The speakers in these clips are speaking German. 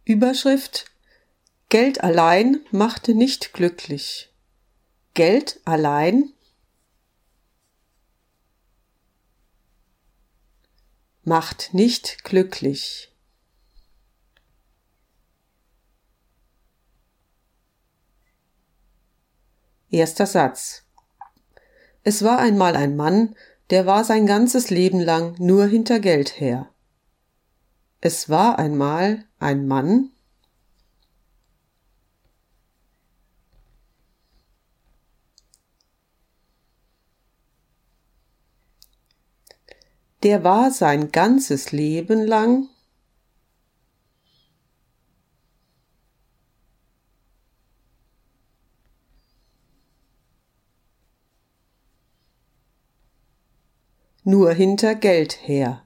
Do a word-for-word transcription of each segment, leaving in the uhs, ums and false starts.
Überschrift: Geld allein macht nicht glücklich. Geld allein macht nicht glücklich. Erster Satz. Es war einmal ein Mann, der war sein ganzes Leben lang nur hinter Geld her. Es war einmal ein Mann, der war sein ganzes Leben lang nur hinter Geld her.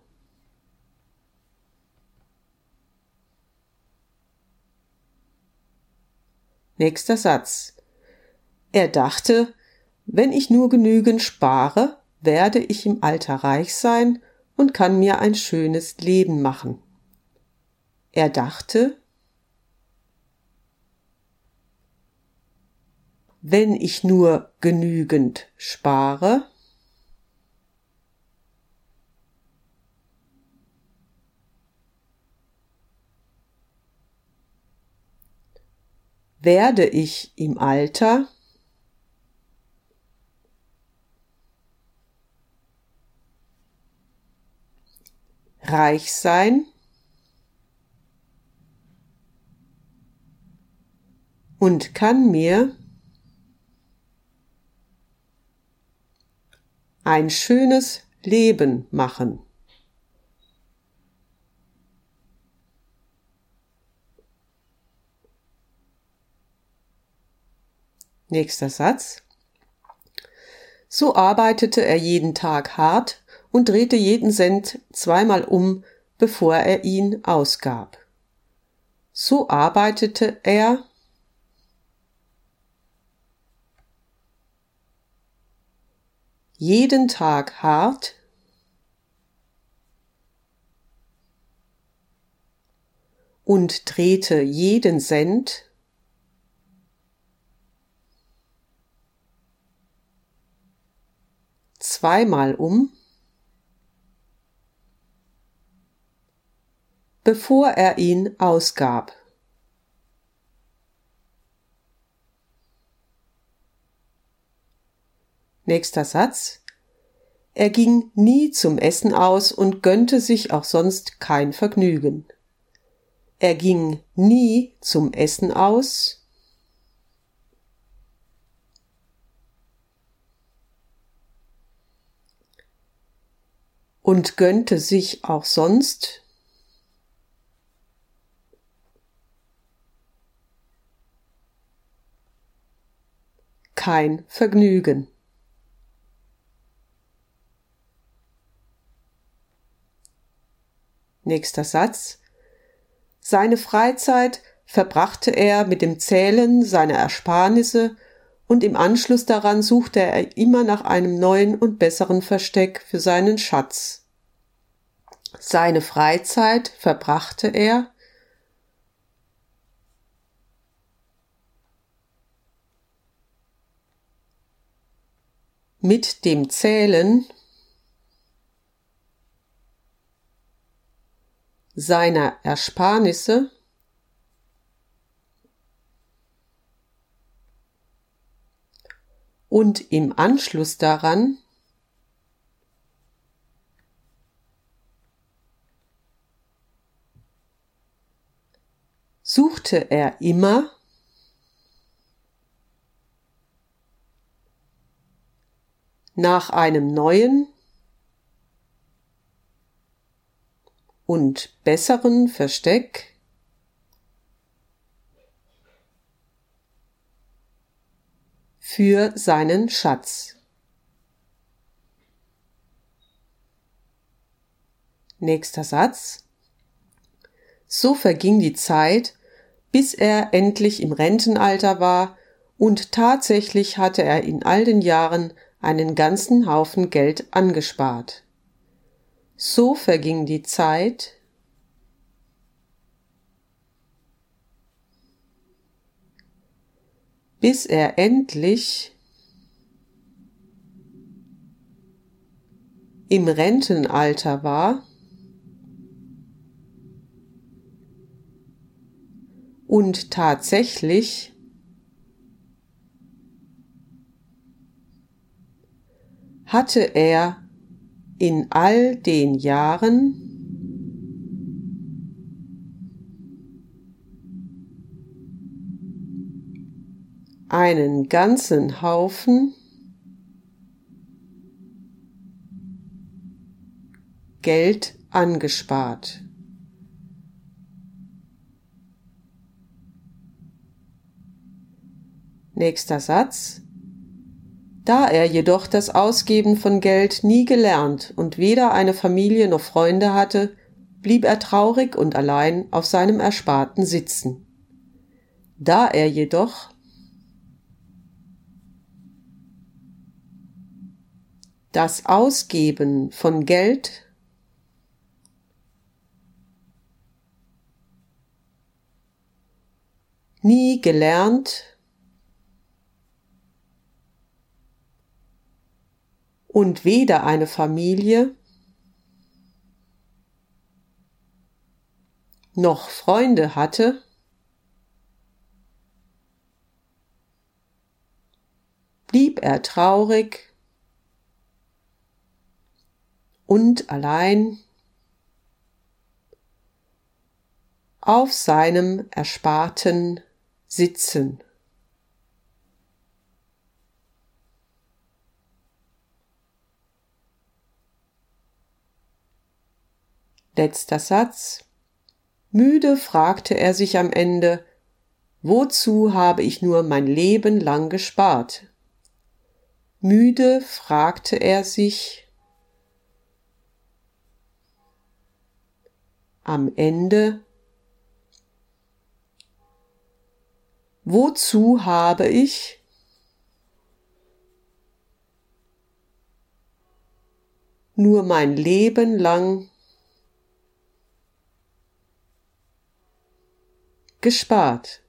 Nächster Satz. Er dachte, wenn ich nur genügend spare, werde ich im Alter reich sein und kann mir ein schönes Leben machen. Er dachte, wenn ich nur genügend spare, werde ich im Alter reich sein und kann mir ein schönes Leben machen. Nächster Satz. So arbeitete er jeden Tag hart und drehte jeden Cent zweimal um, bevor er ihn ausgab. So arbeitete er jeden Tag hart und drehte jeden Cent zweimal um, bevor er ihn ausgab. Nächster Satz. Er ging nie zum Essen aus und gönnte sich auch sonst kein Vergnügen. Er ging nie zum Essen aus und gönnte sich auch sonst kein Vergnügen. Nächster Satz. Seine Freizeit verbrachte er mit dem Zählen seiner Ersparnisse und im Anschluss daran suchte er immer nach einem neuen und besseren Versteck für seinen Schatz. Seine Freizeit verbrachte er mit dem Zählen seiner Ersparnisse und im Anschluss daran suchte er immer nach einem neuen und besseren Versteck für seinen Schatz. Nächster Satz. So verging die Zeit, bis er endlich im Rentenalter war, und tatsächlich hatte er in all den Jahren einen ganzen Haufen Geld angespart. So verging die Zeit, bis er endlich im Rentenalter war und tatsächlich hatte er in all den Jahren einen ganzen Haufen Geld angespart. Nächster Satz. Da er jedoch das Ausgeben von Geld nie gelernt und weder eine Familie noch Freunde hatte, blieb er traurig und allein auf seinem Ersparten sitzen. Da er jedoch das Ausgeben von Geld nie gelernt und weder eine Familie noch Freunde hatte, blieb er traurig und allein auf seinem Ersparten sitzen. Letzter Satz. Müde fragte er sich am Ende, wozu habe ich nur mein Leben lang gespart? Müde fragte er sich am Ende, wozu habe ich nur mein Leben lang gespart?